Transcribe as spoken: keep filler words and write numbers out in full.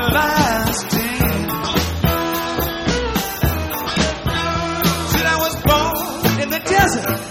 everlasting. Said I was born in the desert.